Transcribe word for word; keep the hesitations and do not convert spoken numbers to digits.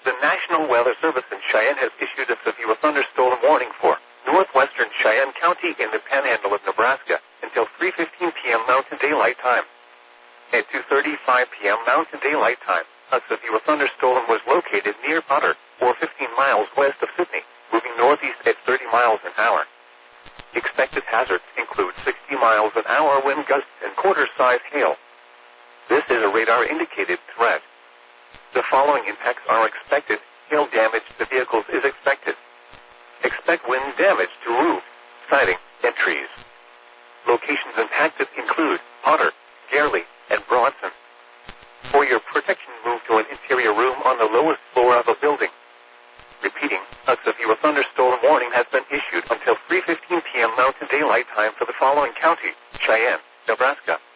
The National Weather Service in Cheyenne has issued a severe thunderstorm warning for northwestern Cheyenne County in the panhandle of Nebraska until three fifteen p.m. Mountain Daylight Time. At two thirty-five p.m. Mountain Daylight Time, a severe thunderstorm was located near Potter, or fifteen miles west of Sydney, moving northeast at thirty miles an hour. Expected hazards include sixty miles an hour wind gusts and quarter-size hail. This is a radar-indicated threat. The following impacts are expected. Hail damage to vehicles is expected. Expect wind damage to roof, siding, and trees. Locations impacted include Potter, Garley, and Bronson. For your protection, move to an interior room on the lowest floor of a building. Repeating, a severe thunderstorm warning has been issued until three fifteen p.m. Mountain Daylight Time for the following counties: Cheyenne, Nebraska,